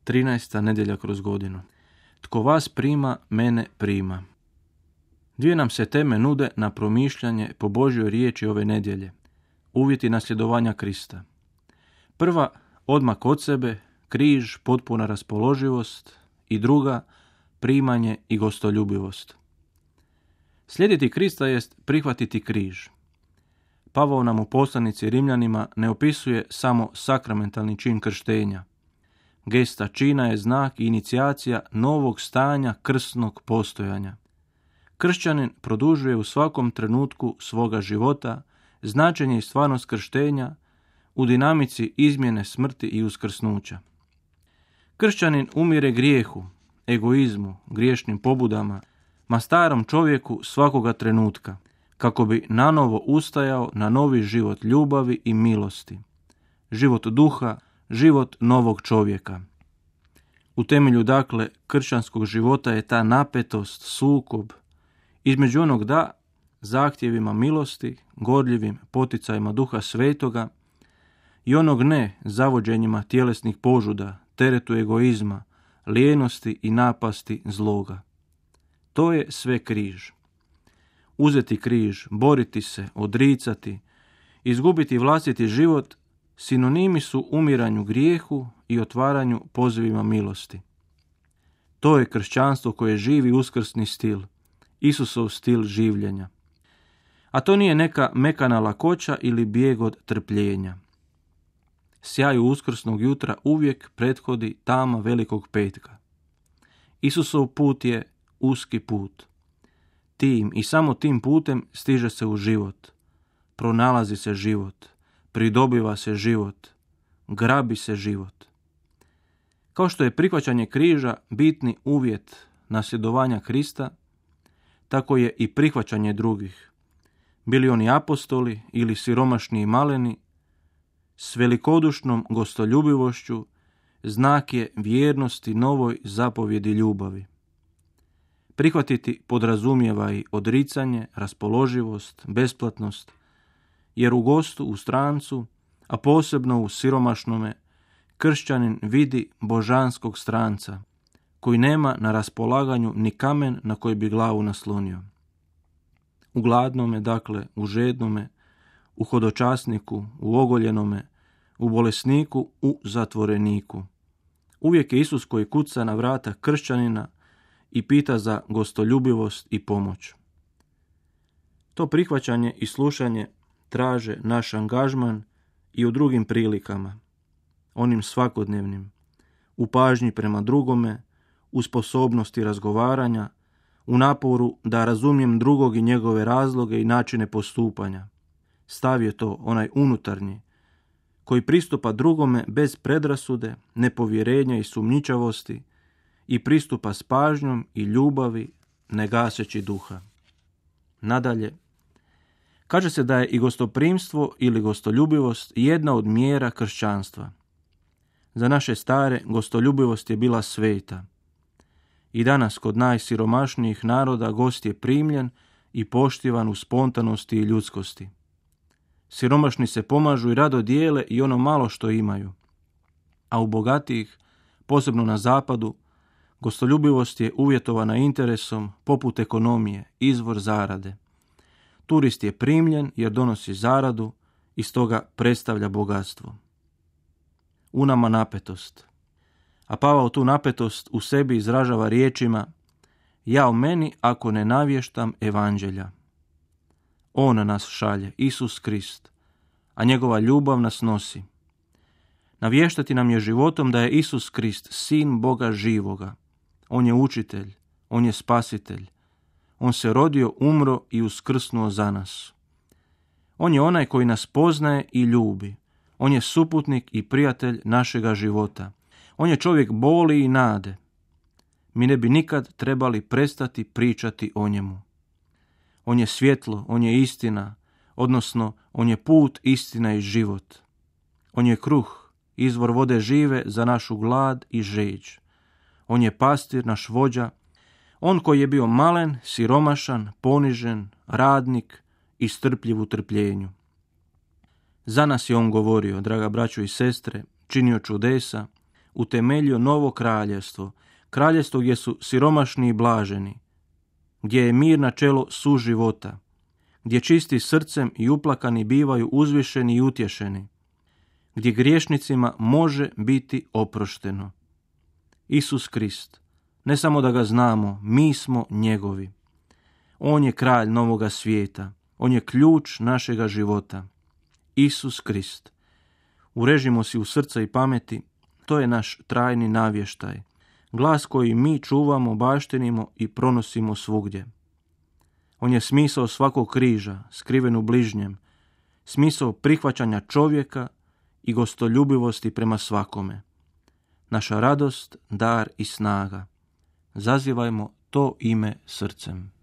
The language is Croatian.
13. nedjelja kroz godinu. Tko vas prima, mene prima. Dvije nam se teme nude na promišljanje po Božjoj riječi ove nedjelje. Uvjeti nasljedovanja Krista. Prva, odmak od sebe, križ, potpuna raspoloživost. I druga, primanje i gostoljubivost. Slijediti Krista jest prihvatiti križ. Pavao nam u poslanici Rimljanima ne opisuje samo sakramentalni čin krštenja. Gesta čina je znak i inicijacija novog stanja krsnog postojanja. Kršćanin produžuje u svakom trenutku svoga života značenje i stvarnost krštenja u dinamici izmjene smrti i uskrsnuća. Kršćanin umire grijehu, egoizmu, griješnim pobudama, ma starom čovjeku svakoga trenutka, kako bi nanovo ustajao na novi život ljubavi i milosti. Život duha, život novog čovjeka. U temelju, dakle, kršćanskog života je ta napetost, sukob, između onog da, zahtjevima milosti, gorljivim poticajima Duha Svetoga i onog ne, zavođenjima tjelesnih požuda, teretu egoizma, lijenosti i napasti zloga. To je sve križ. Uzeti križ, boriti se, odricati, izgubiti vlastiti život, sinonimi su umiranju grijehu i otvaranju pozivima milosti. To je kršćanstvo koje živi uskrsni stil, Isusov stil življenja. A to nije neka mekana lakoća ili bijeg od trpljenja. Sjaju uskrsnog jutra uvijek prethodi tama Velikog petka. Isusov put je uski put. Tim i samo tim putem stiže se u život. Pronalazi se život. Pridobiva se život. Grabi se život. Kao što je prihvaćanje križa bitni uvjet nasljedovanja Krista, tako je i prihvaćanje drugih. Bili oni apostoli ili siromašni i maleni, s velikodušnom gostoljubivošću znak je vjernosti novoj zapovjedi ljubavi. Prihvatiti podrazumijeva i odricanje, raspoloživost, besplatnost, jer u gostu, u strancu, a posebno u siromašnome, kršćanin vidi božanskog stranca, koji nema na raspolaganju ni kamen na koji bi glavu naslonio. U gladnome, dakle, u žednome, u hodočasniku, u ogoljenome, u bolesniku, u zatvoreniku. Uvijek je Isus koji kuca na vrata kršćanina i pita za gostoljubivost i pomoć. To prihvaćanje i slušanje traže naš angažman i u drugim prilikama, onim svakodnevnim, u pažnji prema drugome, u sposobnosti razgovaranja, u naporu da razumijem drugog i njegove razloge i načine postupanja. Stav je to onaj unutarnji, koji pristupa drugome bez predrasude, nepovjerenja i sumnjičavosti i pristupa s pažnjom i ljubavi, ne gaseći duha. Nadalje, kaže se da je i gostoprimstvo ili gostoljubivost jedna od mjera kršćanstva. Za naše stare gostoljubivost je bila sveta. I danas kod najsiromašnijih naroda gost je primljen i poštivan u spontanosti i ljudskosti. Siromašni se pomažu i rado dijele i ono malo što imaju. A u bogatijih, posebno na zapadu, gostoljubivost je uvjetovana interesom poput ekonomije, izvor zarade. Turist je primljen jer donosi zaradu i stoga predstavlja bogatstvo. U nama napetost. A Pavao tu napetost u sebi izražava riječima: ja u meni ako ne navještam evanđelja. On nas šalje, Isus Krist, a njegova ljubav nas nosi. Navještati nam je životom da je Isus Krist, sin Boga živoga. On je učitelj, on je spasitelj. On se rodio, umro i uskrsnuo za nas. On je onaj koji nas poznaje i ljubi. On je suputnik i prijatelj našega života. On je čovjek boli i nade. Mi ne bi nikad trebali prestati pričati o njemu. On je svjetlo, on je istina, odnosno on je put, istina i život. On je kruh, izvor vode žive za našu glad i žeđ. On je pastir, naš vođa, on koji je bio malen, siromašan, ponižen, radnik i strpljiv u trpljenju. Za nas je on govorio, draga braćo i sestre, činio čudesa, utemeljio novo kraljevstvo, kraljevstvo gdje su siromašni i blaženi, gdje je mir načelo suživota, gdje čisti srcem i uplakani bivaju uzvišeni i utješeni, gdje griješnicima može biti oprošteno. Isus Krist, ne samo da ga znamo, mi smo njegovi. On je kralj novoga svijeta, on je ključ našega života. Isus Krist. Urežimo si u srca i pameti, to je naš trajni navještaj, glas koji mi čuvamo, baštinimo i pronosimo svugdje. On je smisao svakog križa, skriven u bližnjem, smisao prihvaćanja čovjeka i gostoljubivosti prema svakome. Naša radost, dar i snaga. Zazivajmo to ime srcem.